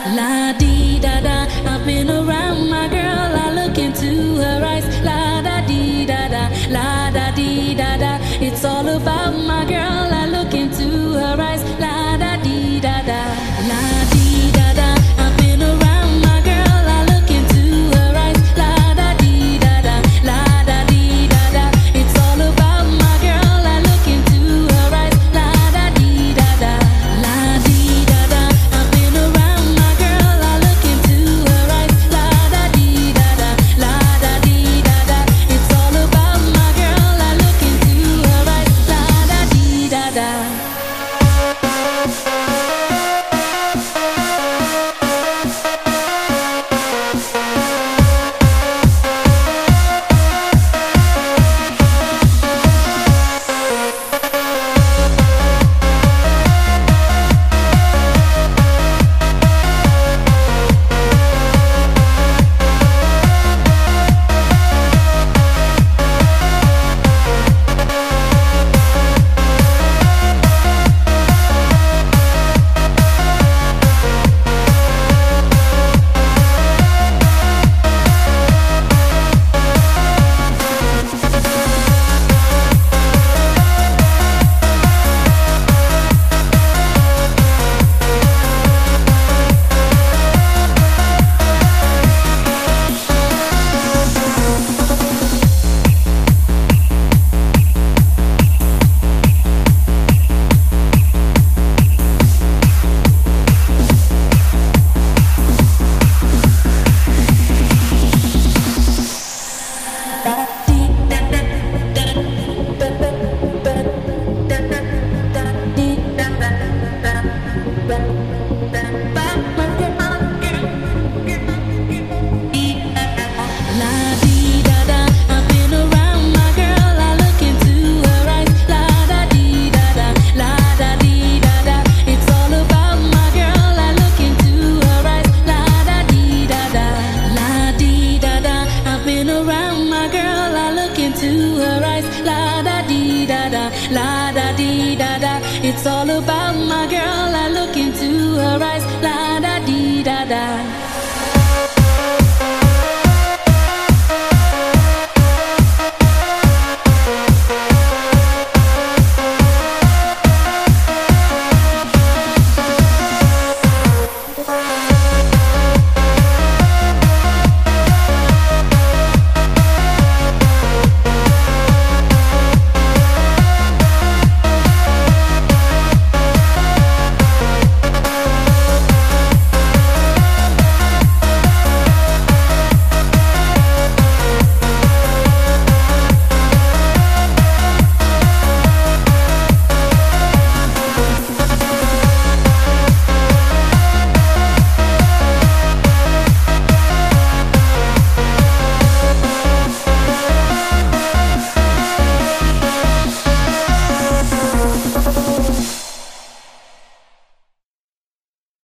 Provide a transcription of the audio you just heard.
La dee da da. I've been around my girl. I look into her eyes. La da dee da da. La da dee da da. It's all about my girl. I look into her eyes. La da dee da da. La dee da da. I've been around my girl. I look into her eyes. La da dee da da. La da dee da da. It's all about my girl. I look into her eyes. La da dee da da. La dee da da. I've been around my girl. I look into her eyes. La da dee da da. La da dee da da. It's all about my girl. I look into her eyes. La da dee da da. It's all about my